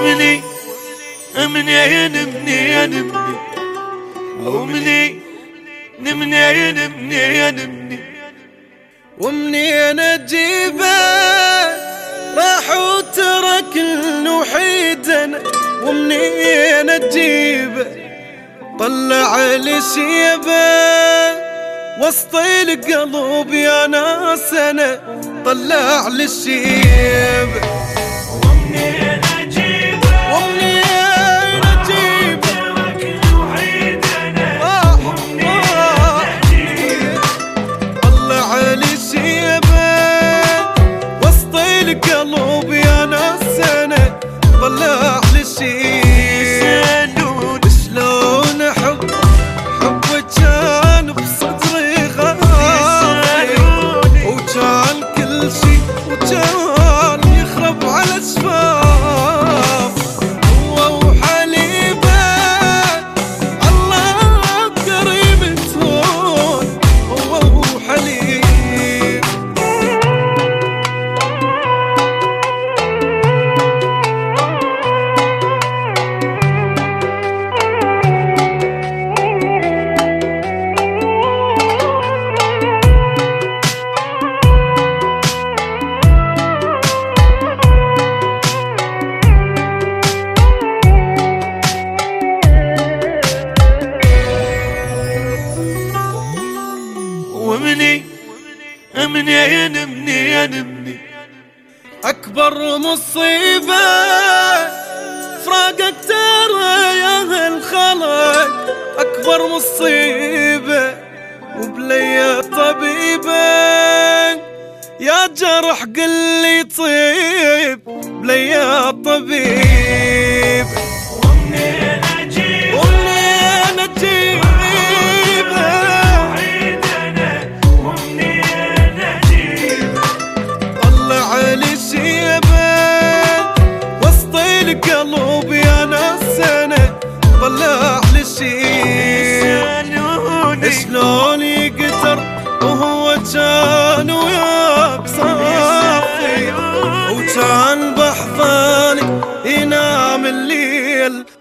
ومني منين منين ومني منين منين ومنين اجيبه راح وترك الوحيدنا ومنين اجيبه طلع لي شيبه وسط القلب يا ناس انا طلع لي الشيبه ومنين اجيبه ومنين اجيبه ترك الوحيد انا ومنين اجيبه طلع لي الشيبه وسط القلب يا ناس انا طلع لي الشيبه شلون حبك كان بصدري غالي وكان كل شي وكان يخرب على شفاف هو وحليبه الله كريم تهون هو وحليب ومني منين أكبر مصيبة فراقك ترى يا الخلق أكبر مصيبة وبلي طبيبة يا جرح قل لي طيب بلي طبيب ومنين اجيبه ومنين أجيبه وحيد انا ومنين اجيبه طلع لي شيبه وسط القلب يا ناس انا طلع لي شيبه شلون يقدر وهو كان وياك صافي وكان بحضاني ينام الليل